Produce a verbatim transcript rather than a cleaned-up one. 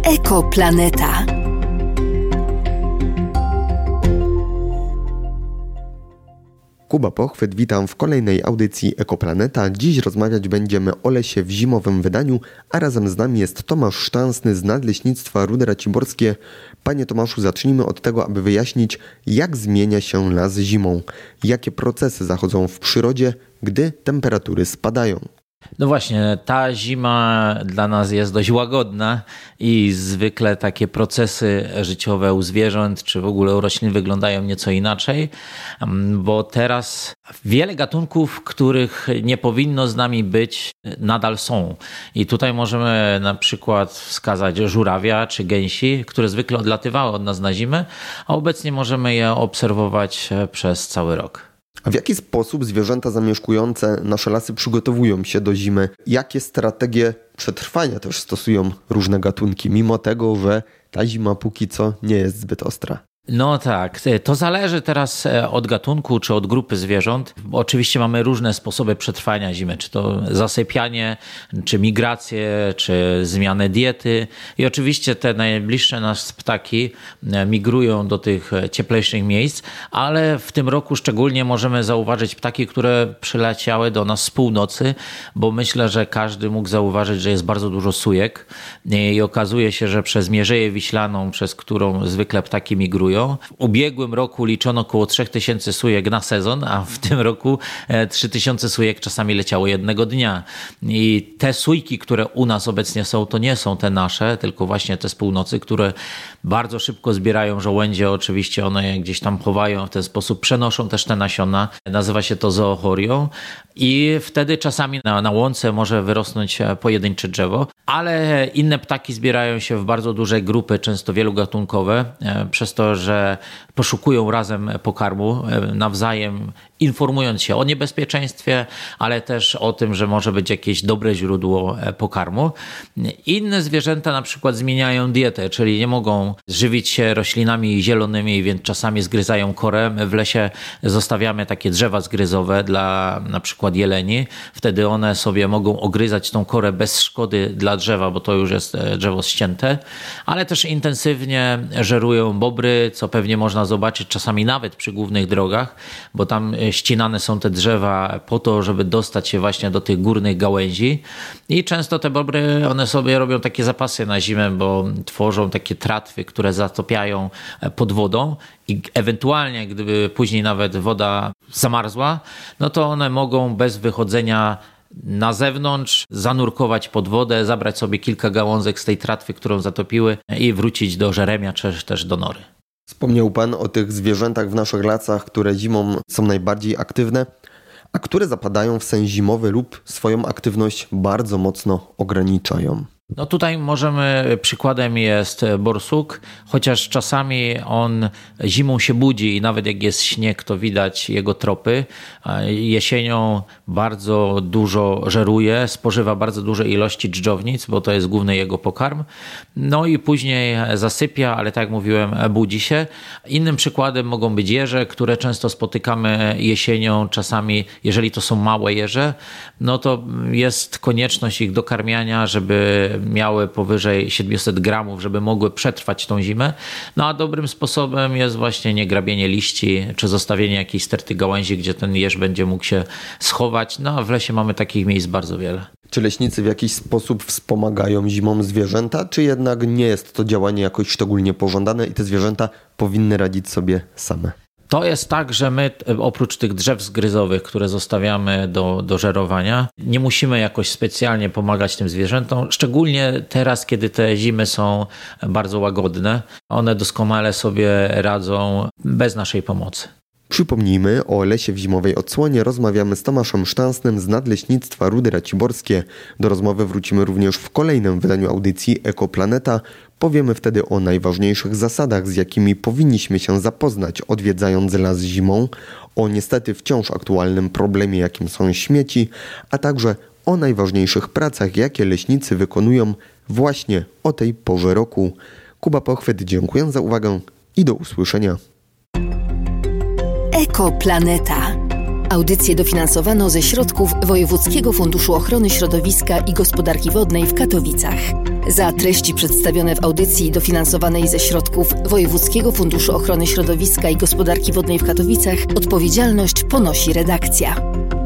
Ekoplaneta. Kuba Pochwyt, witam w kolejnej audycji Ekoplaneta. Dziś rozmawiać będziemy o lesie w zimowym wydaniu, a razem z nami jest Tomasz Szczęsny z Nadleśnictwa Rudy Raciborskie. Panie Tomaszu, zacznijmy od tego, aby wyjaśnić, jak zmienia się las zimą, jakie procesy zachodzą w przyrodzie, gdy temperatury spadają. No właśnie, ta zima dla nas jest dość łagodna i zwykle takie procesy życiowe u zwierząt czy w ogóle u roślin wyglądają nieco inaczej, bo teraz wiele gatunków, których nie powinno z nami być, nadal są. I tutaj możemy na przykład wskazać żurawia czy gęsi, które zwykle odlatywały od nas na zimę, a obecnie możemy je obserwować przez cały rok. A w jaki sposób zwierzęta zamieszkujące nasze lasy przygotowują się do zimy? Jakie strategie przetrwania też stosują różne gatunki, mimo tego, że ta zima póki co nie jest zbyt ostra? No tak, to zależy teraz od gatunku czy od grupy zwierząt. Oczywiście mamy różne sposoby przetrwania zimy, czy to zasypianie, czy migracje, czy zmianę diety. I oczywiście te najbliższe nas ptaki migrują do tych cieplejszych miejsc, ale w tym roku szczególnie możemy zauważyć ptaki, które przyleciały do nas z północy, bo myślę, że każdy mógł zauważyć, że jest bardzo dużo sójek i okazuje się, że przez Mierzeję Wiślaną, przez którą zwykle ptaki migrują, w ubiegłym roku liczono około trzy tysiące sójek na sezon, a w tym roku trzy tysiące sójek czasami leciało jednego dnia. I te sójki, które u nas obecnie są, to nie są te nasze, tylko właśnie te z północy, które bardzo szybko zbierają żołędzie. Oczywiście one je gdzieś tam chowają, w ten sposób przenoszą też te nasiona. Nazywa się to zoochorią i wtedy czasami na, na łące może wyrosnąć pojedyncze drzewo, ale inne ptaki zbierają się w bardzo duże grupy, często wielogatunkowe, przez to, że poszukują razem pokarmu, nawzajem informując się o niebezpieczeństwie, ale też o tym, że może być jakieś dobre źródło pokarmu. Inne zwierzęta na przykład zmieniają dietę, czyli nie mogą żywić się roślinami zielonymi, więc czasami zgryzają korę. W lesie zostawiamy takie drzewa zgryzowe dla na przykład jeleni. Wtedy one sobie mogą ogryzać tą korę bez szkody dla drzewa, bo to już jest drzewo ścięte, ale też intensywnie żerują bobry, co pewnie można zobaczyć czasami nawet przy głównych drogach, bo tam ścinane są te drzewa po to, żeby dostać się właśnie do tych górnych gałęzi i często te bobry, one sobie robią takie zapasy na zimę, bo tworzą takie tratwy, które zatopiają pod wodą i ewentualnie, gdyby później nawet woda zamarzła, no to one mogą bez wychodzenia na zewnątrz zanurkować pod wodę, zabrać sobie kilka gałązek z tej tratwy, którą zatopiły i wrócić do żeremia czy też do nory. Wspomniał Pan o tych zwierzętach w naszych lasach, które zimą są najbardziej aktywne, a które zapadają w sen zimowy lub swoją aktywność bardzo mocno ograniczają. No tutaj możemy, przykładem jest borsuk, chociaż czasami on zimą się budzi i nawet jak jest śnieg, to widać jego tropy. Jesienią bardzo dużo żeruje, spożywa bardzo duże ilości dżdżownic, bo to jest główny jego pokarm. No i później zasypia, ale tak jak mówiłem, budzi się. Innym przykładem mogą być jeże, które często spotykamy jesienią. Czasami, jeżeli to są małe jeże, no to jest konieczność ich dokarmiania, żeby miały powyżej siedemset gramów, żeby mogły przetrwać tą zimę. No a dobrym sposobem jest właśnie nie grabienie liści, czy zostawienie jakiejś sterty gałęzi, gdzie ten jeż będzie mógł się schować. No a w lesie mamy takich miejsc bardzo wiele. Czy leśnicy w jakiś sposób wspomagają zimą zwierzęta, czy jednak nie jest to działanie jakoś szczególnie pożądane i te zwierzęta powinny radzić sobie same? To jest tak, że my oprócz tych drzew zgryzowych, które zostawiamy do, do żerowania, nie musimy jakoś specjalnie pomagać tym zwierzętom, szczególnie teraz, kiedy te zimy są bardzo łagodne. One doskonale sobie radzą bez naszej pomocy. Przypomnijmy, o lesie w zimowej odsłonie rozmawiamy z Tomaszem Szczęsnym z Nadleśnictwa Rudy Raciborskie. Do rozmowy wrócimy również w kolejnym wydaniu audycji Ekoplaneta. Powiemy wtedy o najważniejszych zasadach, z jakimi powinniśmy się zapoznać, odwiedzając las zimą, o niestety wciąż aktualnym problemie, jakim są śmieci, a także o najważniejszych pracach, jakie leśnicy wykonują właśnie o tej porze roku. Kuba Pochwyt, dziękuję za uwagę i do usłyszenia. Ekoplaneta. Audycję dofinansowano ze środków Wojewódzkiego Funduszu Ochrony Środowiska i Gospodarki Wodnej w Katowicach. Za treści przedstawione w audycji dofinansowanej ze środków Wojewódzkiego Funduszu Ochrony Środowiska i Gospodarki Wodnej w Katowicach odpowiedzialność ponosi redakcja.